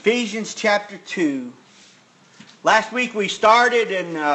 Ephesians chapter 2. Last week we started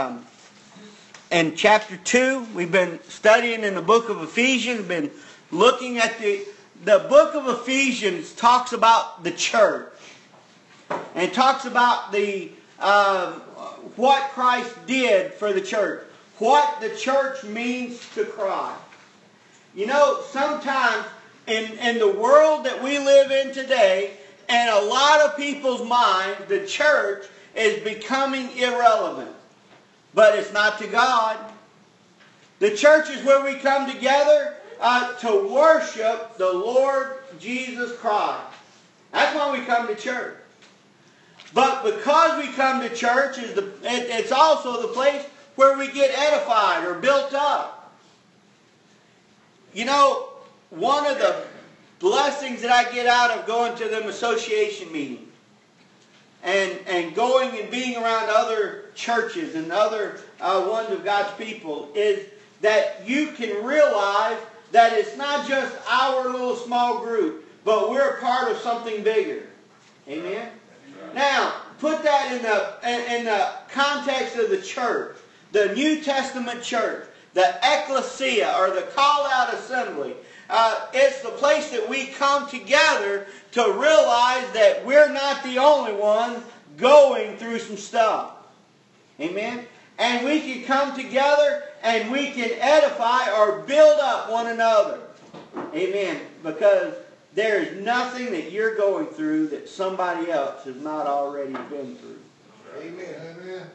in chapter 2. We've been studying in the book of Ephesians, been looking at the book of Ephesians talks about the church. And it talks about the what Christ did for the church. What the church means to Christ. You know, sometimes in the world that we live in today, and a lot of people's minds, the church is becoming irrelevant. But it's not to God. The church is where we come together to worship the Lord Jesus Christ. That's why we come to church. But because we come to church, it's also the place where we get edified or built up. You know, one of the blessings that I get out of going to them association meetings and going and being around other churches and other ones of God's people is that you can realize that it's not just our little small group, but we're a part of something bigger. Amen? Now, put that in the context of the church, the New Testament church, the ecclesia, or the called-out assembly. It's the place that we come together to realize that we're not the only ones going through some stuff. Amen? And we can come together and we can edify or build up one another. Amen? Because there is nothing that you're going through that somebody else has not already been through. Amen. Amen.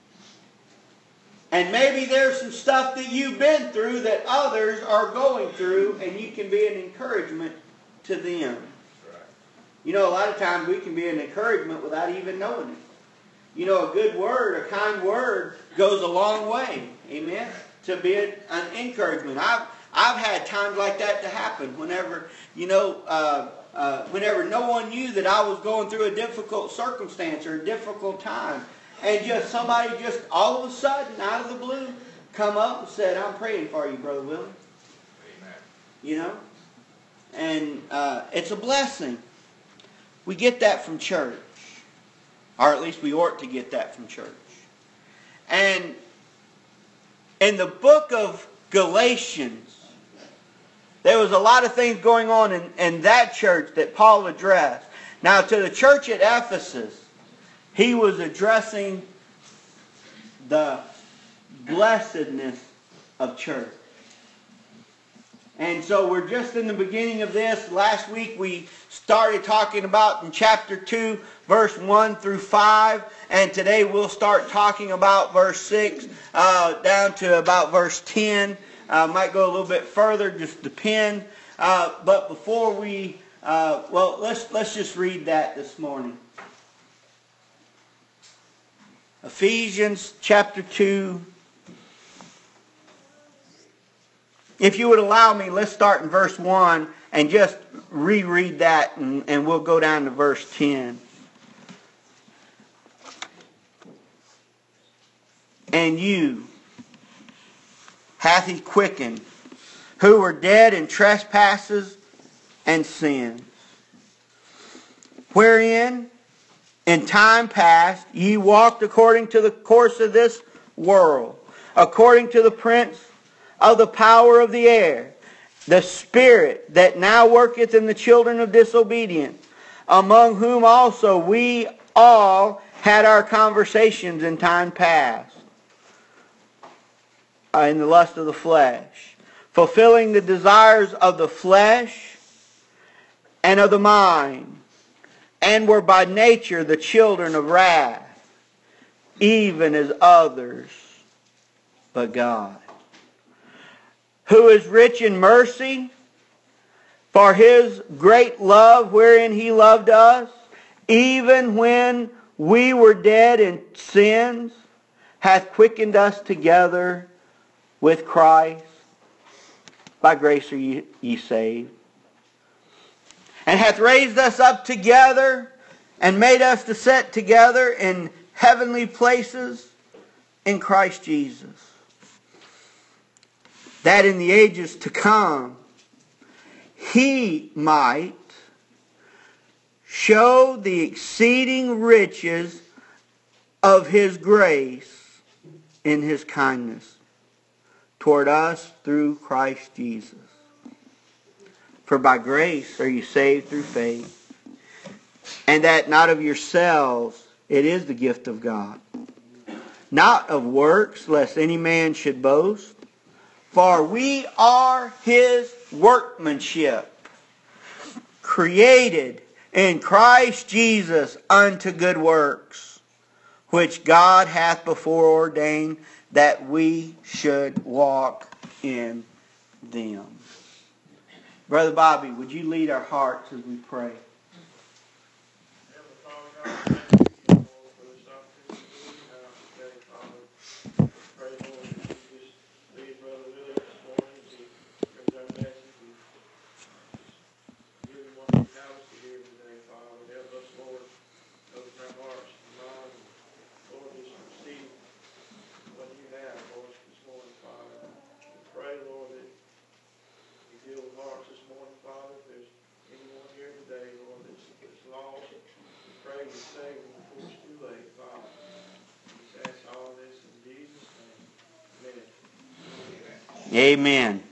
And maybe there's some stuff that you've been through that others are going through, and you can be an encouragement to them. You know, a lot of times we can be an encouragement without even knowing it. You know, a good word, a kind word goes a long way. Amen? To be an encouragement. I've had times like that to happen whenever, whenever no one knew that I was going through a difficult circumstance or a difficult time. And just somebody just all of a sudden, out of the blue, come up and said, "I'm praying for you, Brother Willie." Amen. You know? And it's a blessing. We get that from church. Or at least we ought to get that from church. And in the book of Galatians, there was a lot of things going on in that church that Paul addressed. Now, to the church at Ephesus, he was addressing the blessedness of church. And so we're just in the beginning of this. Last week we started talking about in chapter 2, verse 1 through 5. And today we'll start talking about verse 6 down to about verse 10. Might go a little bit further, just depend. But before we, let's just read that this morning. Ephesians chapter 2. If you would allow me, let's start in verse 1 and just reread that and we'll go down to verse 10. And you hath he quickened, who were dead in trespasses and sins, wherein in time past ye walked according to the course of this world, according to the prince of the power of the air, the spirit that now worketh in the children of disobedience, among whom also we all had our conversations in time past, in the lust of the flesh, fulfilling the desires of the flesh and of the mind, and were by nature the children of wrath, even as others, but God, who is rich in mercy, for his great love wherein he loved us, even when we were dead in sins, hath quickened us together with Christ. By grace are ye saved. And hath raised us up together and made us to sit together in heavenly places in Christ Jesus, that in the ages to come he might show the exceeding riches of His grace in His kindness toward us through Christ Jesus. For by grace are you saved through faith, and that not of yourselves, it is the gift of God. Not of works, lest any man should boast. For we are His workmanship, created in Christ Jesus unto good works, which God hath before ordained that we should walk in them. Brother Bobby, would you lead our hearts as we pray? Amen.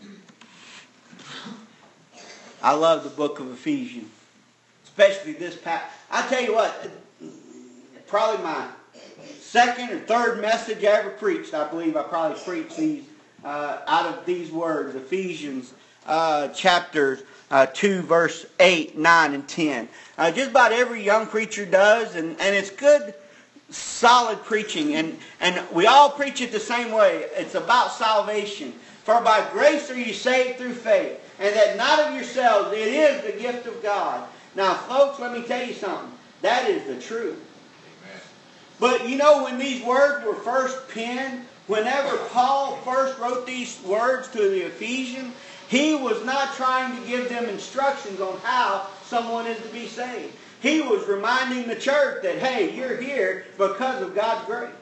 I love the book of Ephesians, especially this passage. I tell you what, probably my second or third message I ever preached. I believe I probably preached these out of these words, Ephesians chapter 2, verse 8, 9, and 10. Just about every young preacher does, and it's good, solid preaching, and we all preach it the same way. It's about salvation. For by grace are you saved through faith, and that not of yourselves, it is the gift of God. Now, folks, let me tell you something. That is the truth. Amen. But you know, when these words were first penned, whenever Paul first wrote these words to the Ephesians, he was not trying to give them instructions on how someone is to be saved. He was reminding the church that, hey, you're here because of God's grace.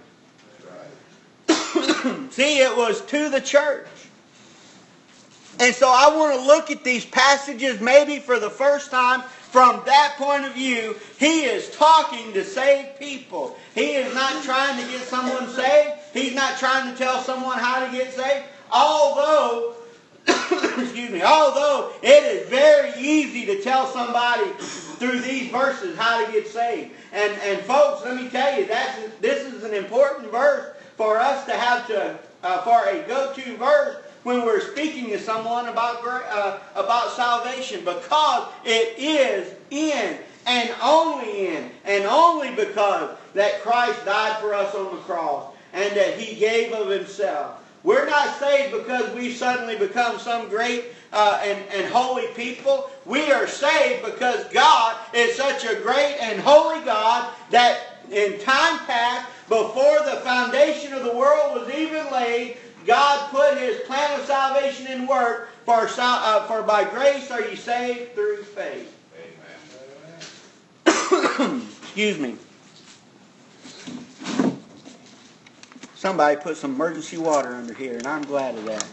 That's right. See, it was to the church. And so I want to look at these passages maybe for the first time from that point of view. He is talking to saved people. He is not trying to get someone saved. He's not trying to tell someone how to get saved. Although, although it is very easy to tell somebody through these verses how to get saved. And folks, let me tell you, this is an important verse for us to have for a go-to verse when we're speaking to someone about salvation, because it is in and only because that Christ died for us on the cross and that He gave of Himself. We're not saved because we suddenly become some great and holy people. We are saved because God is such a great and holy God that in time past, before the foundation of the world was even laid, God put His plan of salvation in work, for by grace are you saved through faith. Amen. Excuse me. Somebody put some emergency water under here, and I'm glad of that.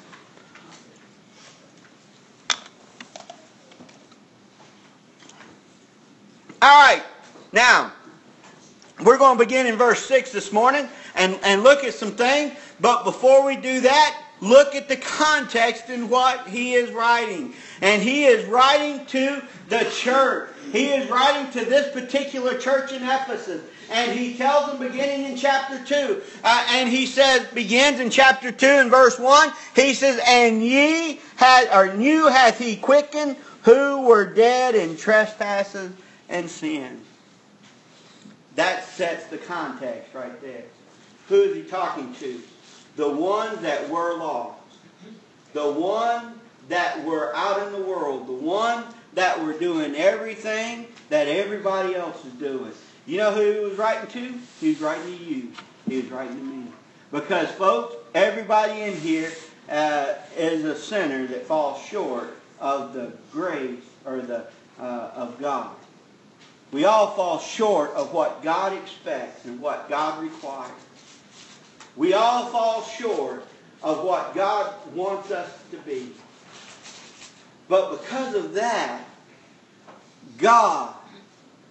All right. Now, we're going to begin in verse 6 this morning and look at some things. But before we do that, look at the context in what he is writing. And he is writing to the church. He is writing to this particular church in Ephesus. And he tells them beginning in chapter 2. And he says, begins in chapter 2 and verse 1. He says, and you hath He quickened who were dead in trespasses and sins. That sets the context right there. Who is he talking to? The ones that were lost. The ones that were out in the world. The ones that were doing everything that everybody else is doing. You know who he was writing to? He was writing to you. He was writing to me. Because, folks, everybody in here is a sinner that falls short of the grace or of God. We all fall short of what God expects and what God requires. We all fall short of what God wants us to be. But because of that, God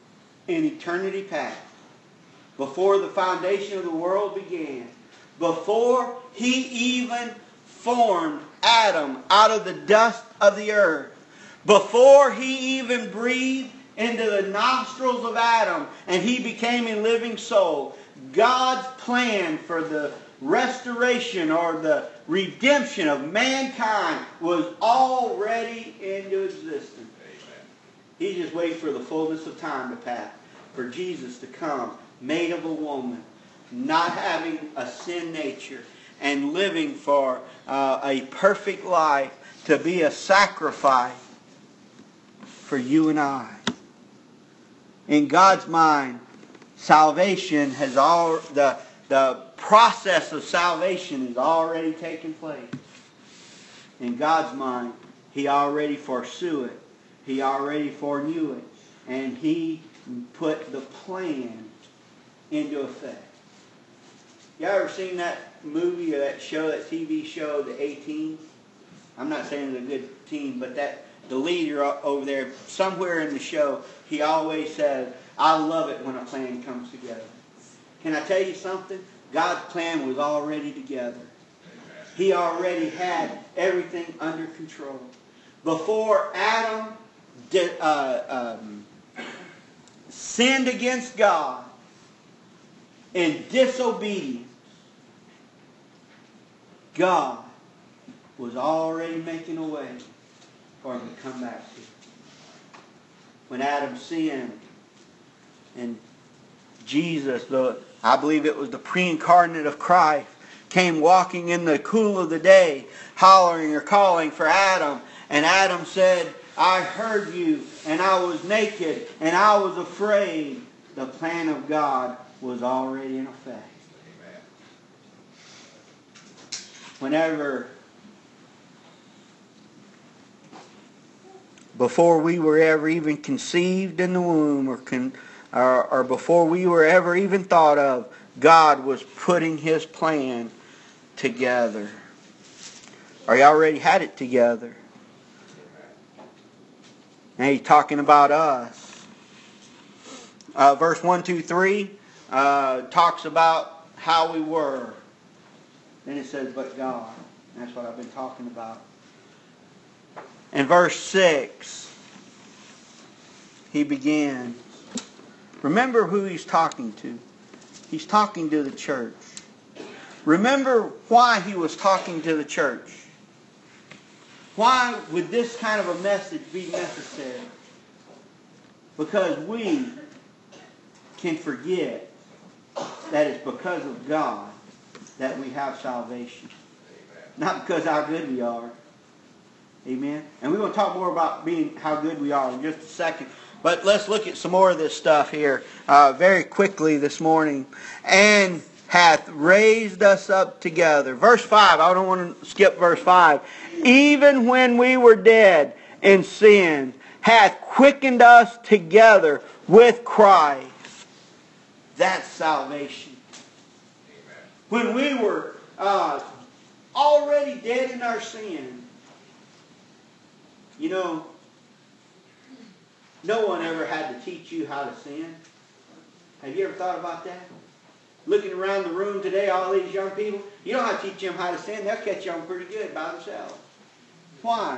in eternity past, before the foundation of the world began, before He even formed Adam out of the dust of the earth, before He even breathed into the nostrils of Adam and he became a living soul, God's plan for the restoration or the redemption of mankind was already into existence. He just waited for the fullness of time to pass, for Jesus to come, made of a woman, not having a sin nature, and living for a perfect life, to be a sacrifice for you and I. In God's mind, salvation has all the process of salvation has already taken place. In God's mind, He already foresaw it. He already foreknew it. And He put the plan into effect. You ever seen that movie or that show, that TV show, The A-Team? I'm not saying it's a good team, but the leader over there, somewhere in the show, he always says, I love it when a plan comes together. Can I tell you something? God's plan was already together. He already had everything under control. Before Adam sinned against God in disobedience, God was already making a way for him to come back to. When Adam sinned, and Jesus, I believe it was the pre-incarnate of Christ, came walking in the cool of the day, hollering or calling for Adam. And Adam said, I heard you, and I was naked, and I was afraid. The plan of God was already in effect. Amen. Whenever, before we were ever even conceived in the womb, or before we were ever even thought of, God was putting His plan together. Or He already had it together. Now He's talking about us. Verse 1, 2, 3 talks about how we were. Then it says, but God. And that's what I've been talking about. In verse 6, He begins. Remember who He's talking to. He's talking to the church. Remember why He was talking to the church. Why would this kind of a message be necessary? Because we can forget that it's because of God that we have salvation. Not because how good we are. Amen. And we're going to talk more about how good we are in just a second. But let's look at some more of this stuff here very quickly this morning. And hath raised us up together. Verse 5. I don't want to skip verse 5. Even when we were dead in sin, hath quickened us together with Christ. That's salvation. Amen. When we were already dead in our sin, you know, no one ever had to teach you how to sin. Have you ever thought about that? Looking around the room today, all these young people, you don't have to teach them how to sin. They'll catch on pretty good by themselves. Why?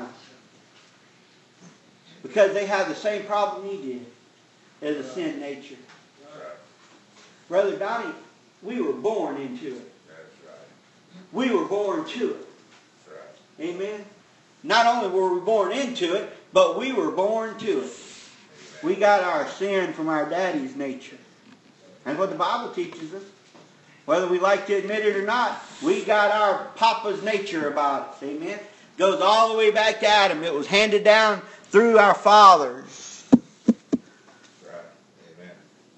Because they have the same problem you did, as a sin nature. Brother Donnie, we were born into it. We were born to it. Amen? Not only were we born into it, but we were born to it. We got our sin from our daddy's nature. That's what the Bible teaches us. Whether we like to admit it or not, we got our papa's nature about us. Amen? Goes all the way back to Adam. It was handed down through our fathers. Right. Amen.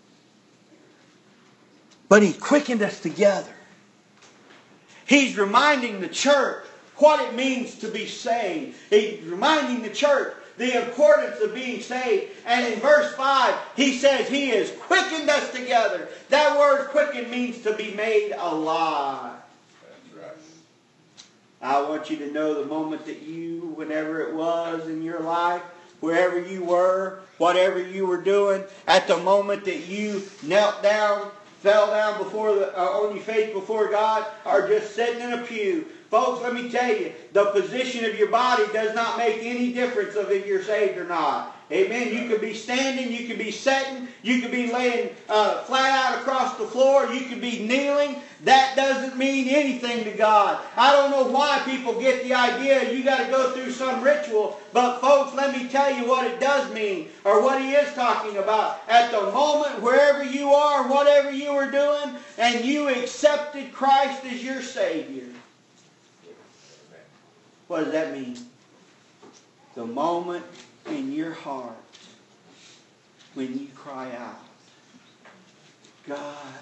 But He quickened us together. He's reminding the church what it means to be saved. He's reminding the church the importance of being saved. And in verse 5, He says He has quickened us together. That word quicken means to be made alive. That's right. I want you to know the moment that whenever it was in your life, wherever you were, whatever you were doing, at the moment that you knelt down, fell down on your face before God, or just sitting in a pew. Folks, let me tell you, the position of your body does not make any difference of if you're saved or not. Amen. You could be standing, you could be sitting, you could be laying flat out across the floor, you could be kneeling. That doesn't mean anything to God. I don't know why people get the idea you got to go through some ritual, but folks, let me tell you what it does mean, or what he is talking about. At the moment, wherever you are, whatever you are doing, and you accepted Christ as your Savior. What does that mean? The moment in your heart when you cry out, God,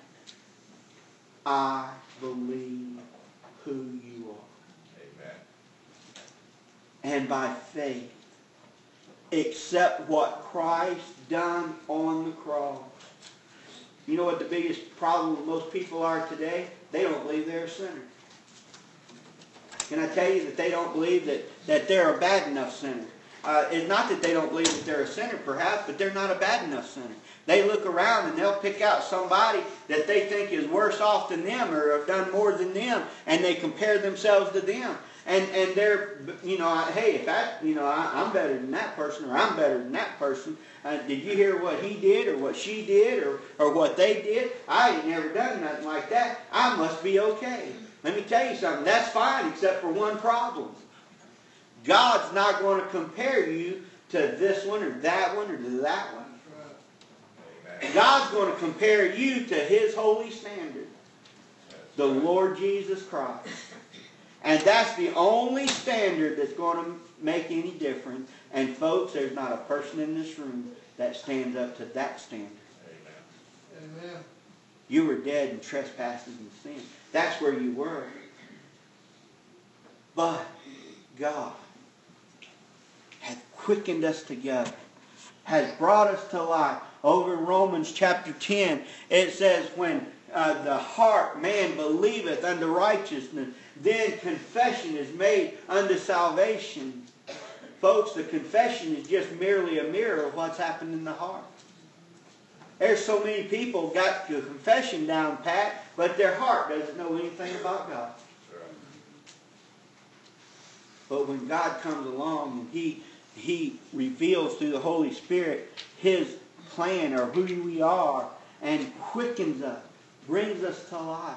I believe who you are. Amen. And by faith, accept what Christ done on the cross. You know what the biggest problem with most people are today? They don't believe they're a sinner. Can I tell you that they don't believe that they're a bad enough sinner? It's not that they don't believe that they're a sinner, perhaps, but they're not a bad enough sinner. They look around and they'll pick out somebody that they think is worse off than them or have done more than them, and they compare themselves to them. And they're, hey, if I'm better than that person, or I'm better than that person. Did you hear what he did, or what she did, or what they did? I ain't never done nothing like that. I must be okay. Let me tell you something. That's fine, except for one problem. God's not going to compare you to this one or that one or to that one. God's going to compare you to His holy standard, the Lord Jesus Christ. And that's the only standard that's going to make any difference. And folks, there's not a person in this room that stands up to that standard. Amen. You were dead in trespasses and sin. That's where you were. But God hath quickened us together, has brought us to life. Over in Romans chapter 10, it says, when the heart, man, believeth unto righteousness, then confession is made unto salvation. Folks, the confession is just merely a mirror of what's happened in the heart. There's so many people got the confession down pat, but their heart doesn't know anything about God. But when God comes along and He reveals through the Holy Spirit His plan, or who we are, and quickens us, brings us to life.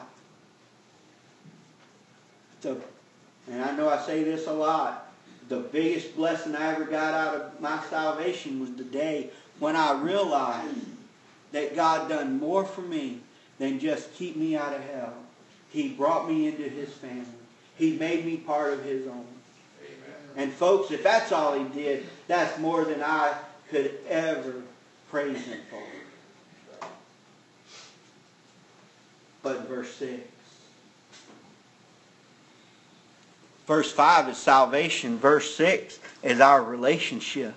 And I know I say this a lot, the biggest blessing I ever got out of my salvation was the day when I realized that God done more for me than just keep me out of hell. He brought me into His family. He made me part of His own. Amen. And folks, if that's all He did, that's more than I could ever praise Him for. But verse 6. Verse 5 is salvation. Verse 6 is our relationship.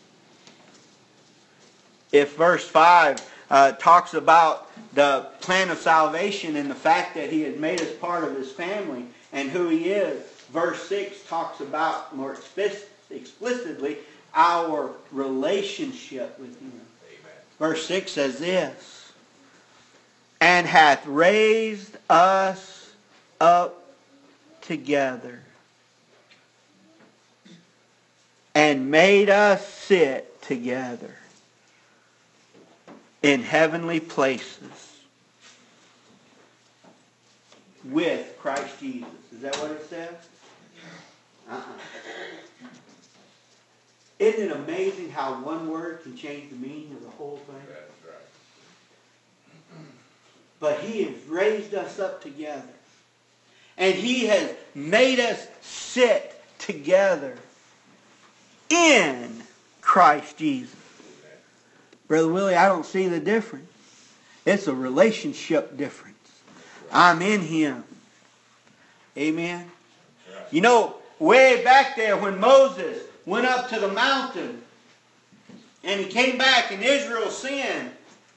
If verse 5 talks about the plan of salvation and the fact that He had made us part of His family and who He is, verse 6 talks about more explicitly our relationship with Him. Amen. Verse 6 says this, and hath raised us up together and made us sit together in heavenly places with Christ Jesus. Is that what it says? Isn't it amazing how one word can change the meaning of the whole thing? That's right. But He has raised us up together. And He has made us sit together in Christ Jesus. Brother Willie, I don't see the difference. It's a relationship difference. I'm in Him. Amen. You know, way back there when Moses went up to the mountain and he came back and Israel sinned,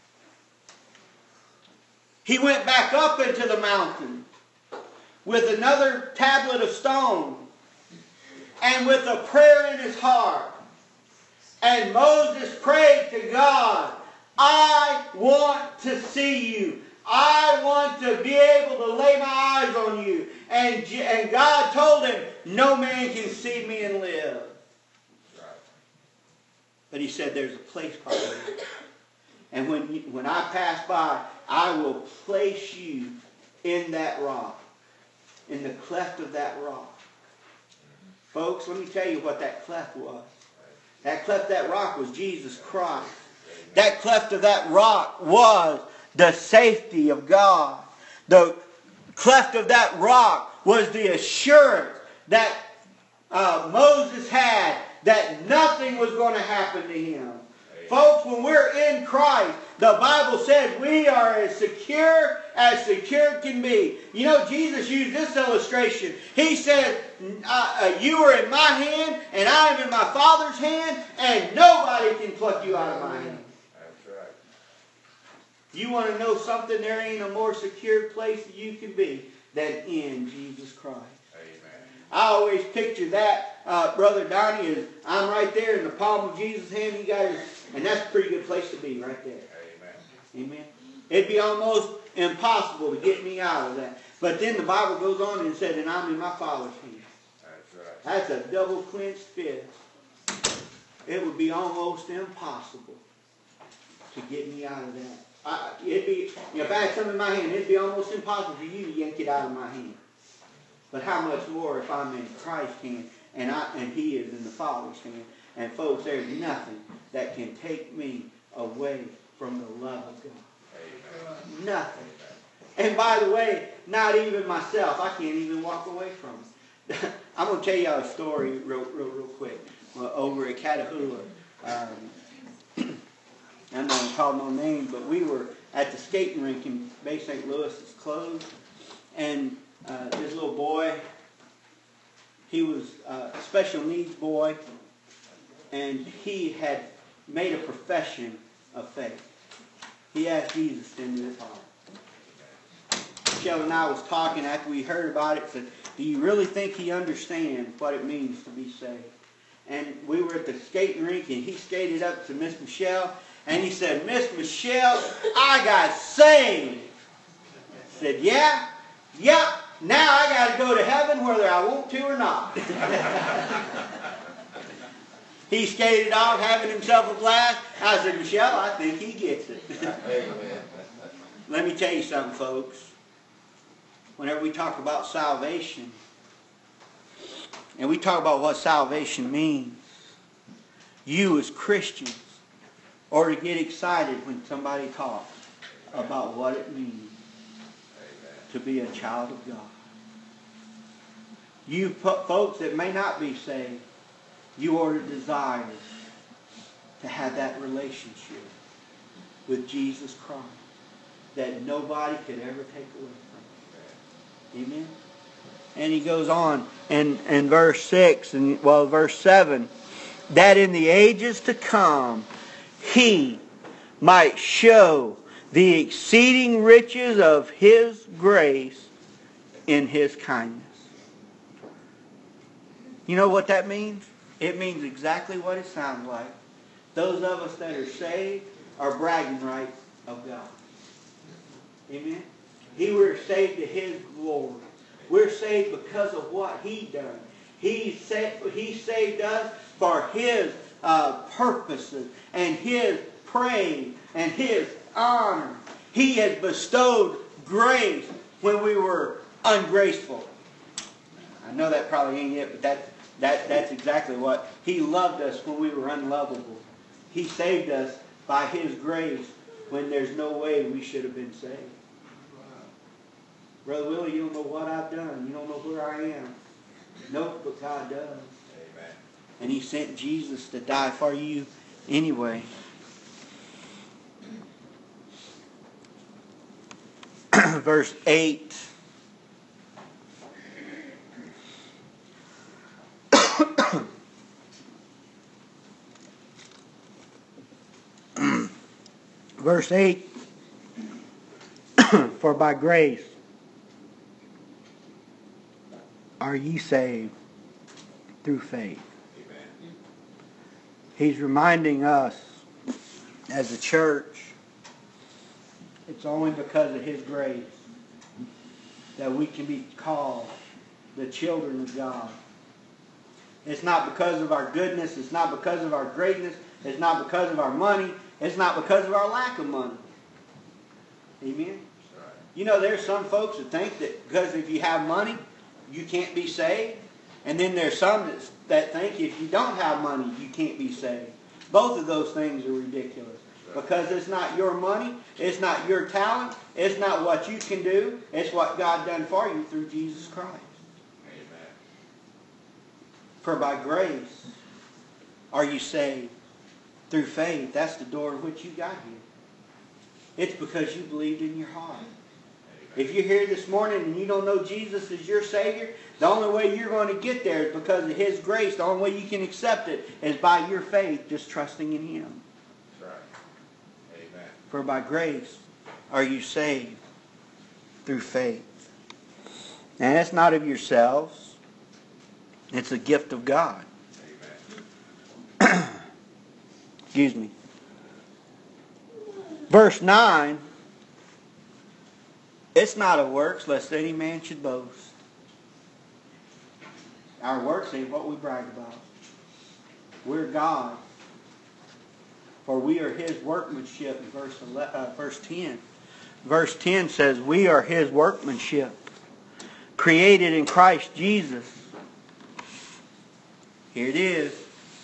he went back up into the mountain with another tablet of stone and with a prayer in his heart. And Moses prayed to God, I want to see you. I want to be able to lay my eyes on you. And God told him, no man can see me and live. But he said, there's a place by me. And when I pass by, I will place you in that rock, in the cleft of that rock. Folks, let me tell you what that cleft was. That cleft of that rock was Jesus Christ. That cleft of that rock was the safety of God. The cleft of that rock was the assurance that Moses had that nothing was going to happen to him. Folks, when we're in Christ, the Bible says we are as secure can be. You know, Jesus used this illustration. He said, you are in my hand, and I am in my Father's hand, and nobody can pluck you out of my hand. That's right. You want to know something? There ain't a more secure place that you can be than in Jesus Christ. Amen. I always picture that, Brother Donnie, is I'm right there in the palm of Jesus' hand. He got his, and that's a pretty good place to be right there. Amen. Amen. It'd be almost impossible to get me out of that. But then the Bible goes on and said, and I'm in my Father's hand. That's right. That's a double clenched fist. It would be almost impossible to get me out of that. It'd be, if I had something in my hand, it'd be almost impossible for you to yank it out of my hand. But how much more if I'm in Christ's hand and He is in the Father's hand. And folks, there's nothing that can take me away from the love of God. Amen. Nothing. And by the way, not even myself. I can't even walk away from it. I'm going to tell you a story real quick. Over at Catahoula. I'm not going to call no names, but we were at the skating rink in Bay St. Louis. It's closed. And this little boy, he was a special needs boy, and he had made a profession of faith. He asked Jesus into his heart. Michelle and I was talking after we heard about it, said, do you really think he understands what it means to be saved? And we were at the skating rink, and he skated up to Miss Michelle, and he said, Miss Michelle, I got saved. I said, yeah? Yep. Now I got to go to heaven whether I want to or not. He skated off, having himself a blast. I said, Michelle, I think he gets it. Amen. Let me tell you something, folks. Whenever we talk about salvation, and we talk about what salvation means, you as Christians ought to get excited when somebody talks about what it means to be a child of God. You folks that may not be saved, you ought to desire to have that relationship with Jesus Christ that nobody could ever take away from you. Amen? And he goes on in verse 6, and verse 7, that in the ages to come he might show the exceeding riches of his grace in his kindness. You know what that means? It means exactly what it sounds like. Those of us that are saved are bragging rights of God. Amen? We're saved to His glory. We're saved because of what He done. He saved us for His purposes and His praise and His honor. He has bestowed grace when we were ungraceful. I know that probably ain't it, but that's exactly what. He loved us when we were unlovable. He saved us by His grace when there's no way we should have been saved. Brother Willie, you don't know what I've done. You don't know where I am. Nope, but God does. Amen. And He sent Jesus to die for you anyway. Verse 8. Verse 8. For by grace are ye saved through faith. Amen. He's reminding us as a church, it's only because of His grace that we can be called the children of God. It's not because of our goodness. It's not because of our greatness. It's not because of our money. It's not because of our lack of money. Amen? You know, there's some folks that think that because if you have money, you can't be saved. And then there's some that think if you don't have money, you can't be saved. Both of those things are ridiculous. Because it's not your money. It's not your talent. It's not what you can do. It's what God done for you through Jesus Christ. Amen. For by grace are you saved through faith. That's the door of which you got here. It's because you believed in your heart. If you're here this morning and you don't know Jesus as your Savior, the only way you're going to get there is because of His grace. The only way you can accept it is by your faith, just trusting in Him. That's right. Amen. For by grace are you saved through faith. And it's not of yourselves. It's a gift of God. Amen. Excuse me. Verse 9. It's not of works, lest any man should boast. Our works ain't what we brag about. We're God. For we are His workmanship in verse 10. Verse 10 says, we are His workmanship, created in Christ Jesus. Here it is.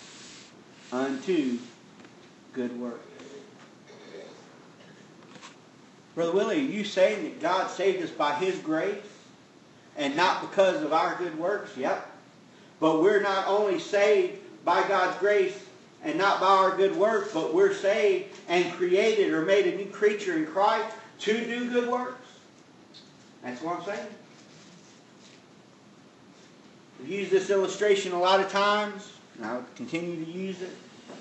Unto good works. Brother Willie, are you saying that God saved us by His grace and not because of our good works? Yep. But we're not only saved by God's grace and not by our good works, but we're saved and created or made a new creature in Christ to do good works. That's what I'm saying. We've used this illustration a lot of times, and I'll continue to use it.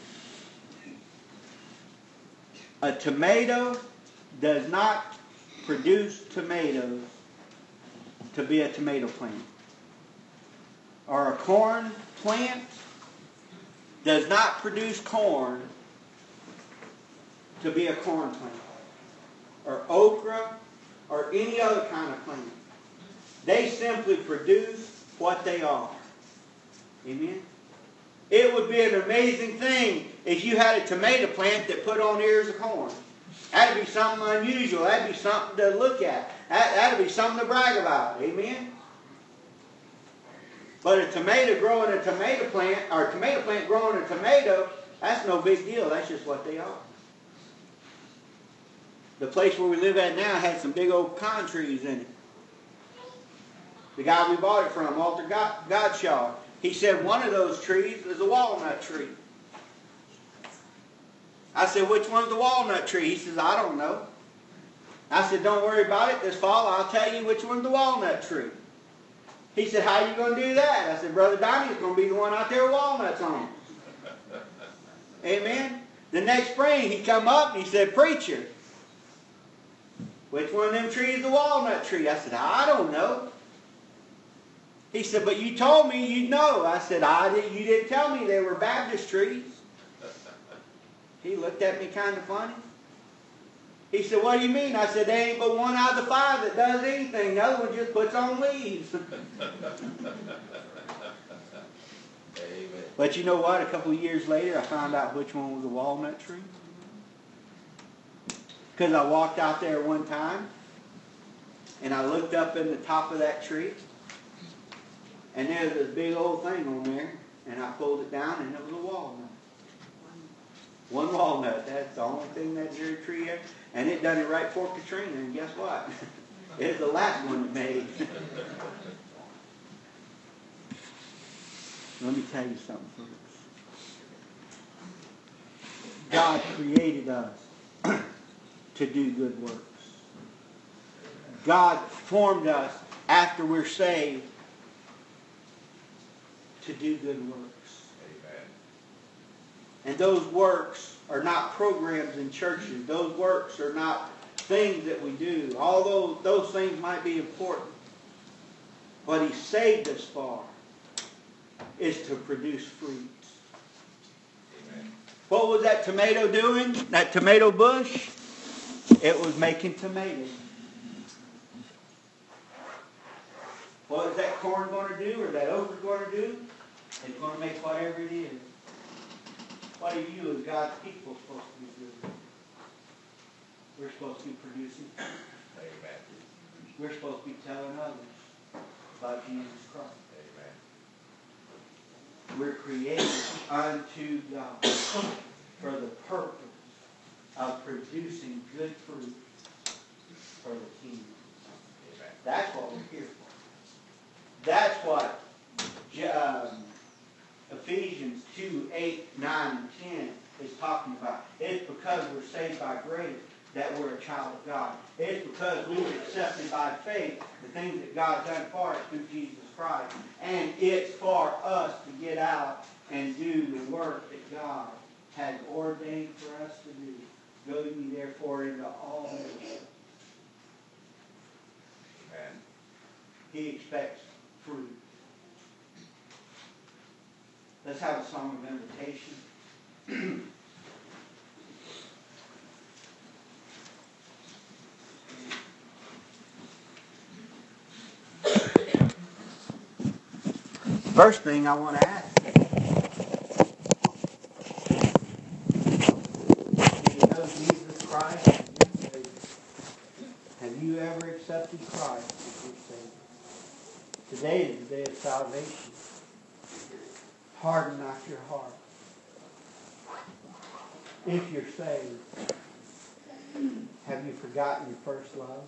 A tomato does not produce tomatoes to be a tomato plant. Or a corn plant does not produce corn to be a corn plant. Or okra, or any other kind of plant. They simply produce what they are. Amen? It would be an amazing thing if you had a tomato plant that put on ears of corn. That'd be something unusual. That'd be something to look at. That'd be something to brag about. Amen? But a tomato growing a tomato plant, or a tomato plant growing a tomato, that's no big deal. That's just what they are. The place where we live at now has some big old pine trees in it. The guy we bought it from, Walter Godshaw, he said one of those trees is a walnut tree. I said, which one's the walnut tree? He says, I don't know. I said, don't worry about it. This fall I'll tell you which one's the walnut tree. He said, how are you going to do that? I said, Brother Donnie's going to be the one out there with walnuts on. Amen? The next spring he come up and he said, Preacher, which one of them trees is the walnut tree? I said, I don't know. He said, but you told me you'd know. I said, you didn't tell me they were Baptist trees. He looked at me kind of funny. He said, what do you mean? I said, there ain't but one out of the 5 that does anything. The other one just puts on leaves. Amen. But you know what? A couple of years later, I found out which one was a walnut tree. Because I walked out there one time, and I looked up in the top of that tree, and there was this big old thing on there, and I pulled it down, and it was a walnut. One walnut. That's the only thing that dear tree had. And it done it right for Katrina, and guess what? It was the last one it made. Let me tell you something, folks. God created us to do good works. God formed us after we're saved to do good works. And those works are not programs in churches. Those works are not things that we do. Although those things might be important. What He saved us for is to produce fruits. Amen. What was that tomato doing? That tomato bush? It was making tomatoes. What is that corn going to do, or that okra going to do? It's going to make whatever it is. What are you as God's people supposed to be doing? We're supposed to be producing. Amen. We're supposed to be telling others about Jesus Christ. Amen. We're created unto God for the purpose of producing good fruit for the kingdom. Amen. That's what we're here for. That's what Ephesians 2, 8, 9, and 10 is talking about. It's because we're saved by grace that we're a child of God. It's because we were accepted by faith the things that God's done for us through Jesus Christ. And it's for us to get out and do the work that God has ordained for us to do. Go ye therefore into all nations. Amen. He expects fruit. Let's have a song of invitation. First thing I want to ask you, do you know Jesus Christ as your Savior? Have you ever accepted Christ as your Savior? Today is the day of salvation. Harden not your heart. If you're saved, have you forgotten your first love?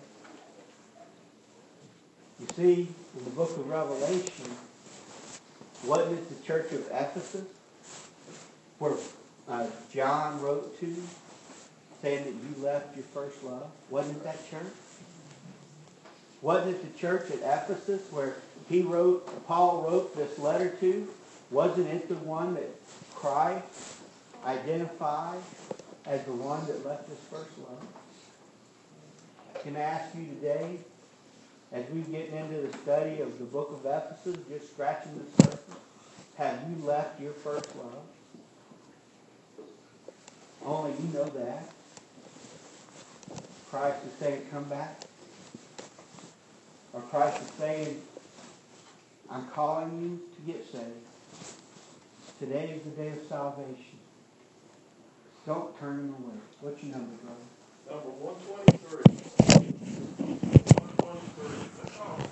You see, in the book of Revelation, wasn't it the church of Ephesus where John wrote to, saying that you left your first love? Wasn't it that church? Wasn't it the church at Ephesus where Paul wrote this letter to? Wasn't it the one that Christ identified as the one that left his first love? Can I ask you today, as we're getting into the study of the book of Ephesus, just scratching the surface, have you left your first love? Only you know that. Christ is saying, come back. Or Christ is saying, I'm calling you to get saved. Today is the day of salvation. Don't turn him away. What's your number, brother? Number 123. 123.